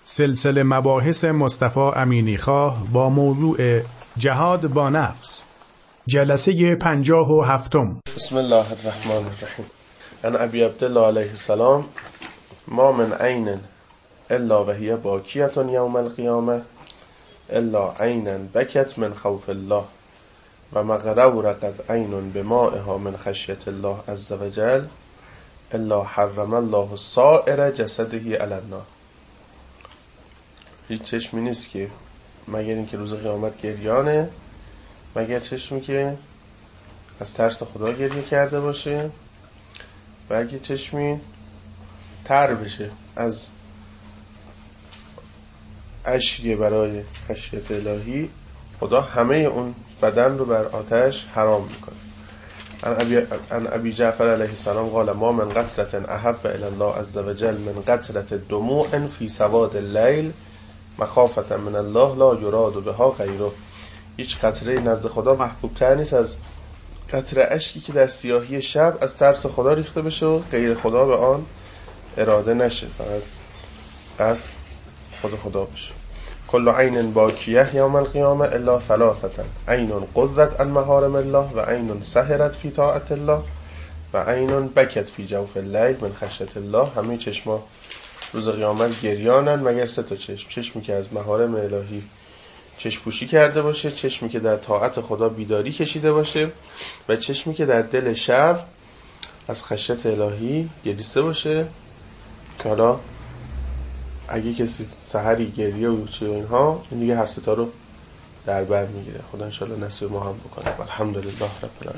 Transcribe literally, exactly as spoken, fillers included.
سلسله مباحث مصطفی امینیخواه با موضوع جهاد با نفس، جلسه پنجاه و هفتم. بسم الله الرحمن الرحیم. ان ابی عبدالله علیه السلام: ما من عین الا وهی باکیة یوم القیامه الا عینا بکت من خوف الله و مغرورقت عین بمائها من خشیت الله عز وجل الا حرم الله سائر جسده علی النار. هیچ چشمی نیست که مگر اینکه روز قیامت گریانه، مگر چشمی که از ترس خدا گریه کرده باشه و اگه چشمی تر بشه از اشکی برای خشیت الهی، خدا همه اون بدن رو بر آتش حرام میکنه. ان ابی جعفر علیه السلام قال: ما من قطرة احب الی الله عز وجل من قطرة دموع فی سواد اللیل مخافة من الله لا یراد بها غیره. هیچ قطره نزد خدا محبوب تر نیست از قطره اشکی که در سیاهی شب از ترس خدا ریخته بشه و غیر خدا به آن اراده نشه، فقط قصد خود خدا بشه. کل عین باکیه یوم القیامه الا ثلاثه: عین قضت عن محارم الله و عین سهرت فی طاعت الله و عین بکت فی جوف اللیل من خشیت الله. همه چشما روز قیامت گریانن مگر سه تا چشم: چشمی که از محارم الهی چشم پوشی کرده باشه، چشمی که در طاعت خدا بیداری کشیده باشه و چشمی که در دل شب از خشیت الهی گریسته باشه. که حالا اگه کسی سحری گریه و چه اینها، این دیگه هر ستا رو در بر میگیره. خدا انشاءالله نصیب ما هم بکنه. الحمدلله رب العالمین.